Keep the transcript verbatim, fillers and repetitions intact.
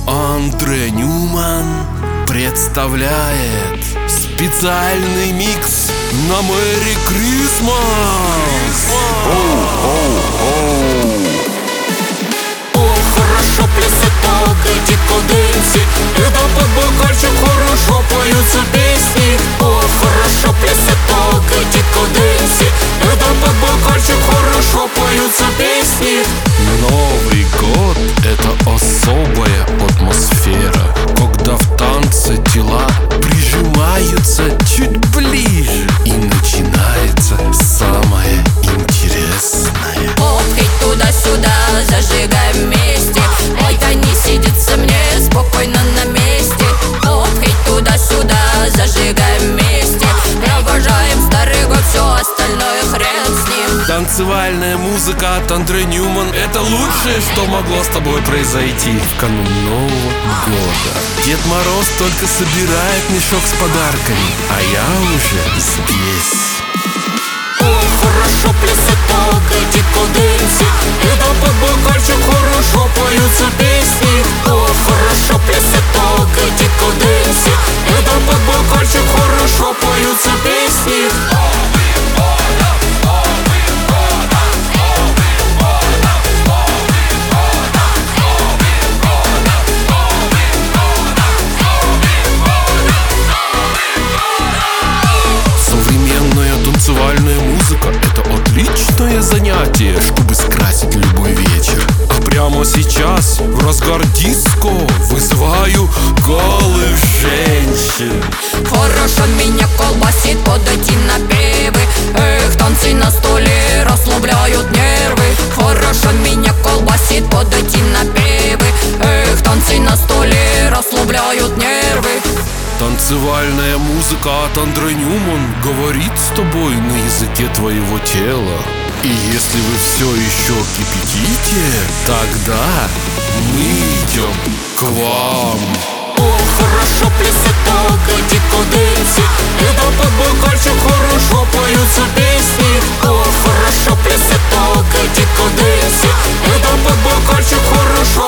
Андре Ньюман представляет специальный микс на Мэри Крисмас. О, хорошо плясать по дикоденсе, это под бокальчик хорошо поются песни. О, хорошо плясать по дикоденсе, это под бокальчик хорошо поются песни. Новый год — это особая атмосфера, когда в танце тела прижимаются чуть ближе, и начинается самое интересное. Оп, и туда-сюда зажигаем вместе. Ой, да не сидится мне спокойно на месте. Оп, и туда-сюда зажигаем вместе. Провожаем старый год, все остальное хрен с ним. Танцевальная музыка от Андре Ньюман — это лучшее, что могло с тобой произойти в канун Нового года. Дед Мороз только собирает мешок с подарками, а я уже здесь. О, хорошо плясать по дикоденсе, это под бокальчик хорошо поются песни. О, хорошо плясать по дикоденсе, это под бокальчик хорошо поются песни. Танцевальная музыка — это отличное занятие, чтобы скрасить любой вечер. А прямо сейчас, в разгар диско, вызываю голых женщин. Хорошо меня колбасит под эти напевы. Эх, танцы на столе расслабляют нервы. Хорошо меня колбасит под эти напевы. Эх, танцы на столе расслабляют нервы. Танцевальная музыка от Андре Ньюман говорит с тобой на языке твоего тела. И если вы все еще кипятите, тогда мы идем к вам. О, хорошо плясать по дикоденсе, это под бокальчик хорошо поются песни. О, хорошо плясать по дикоденсе, это под бокальчик хорошо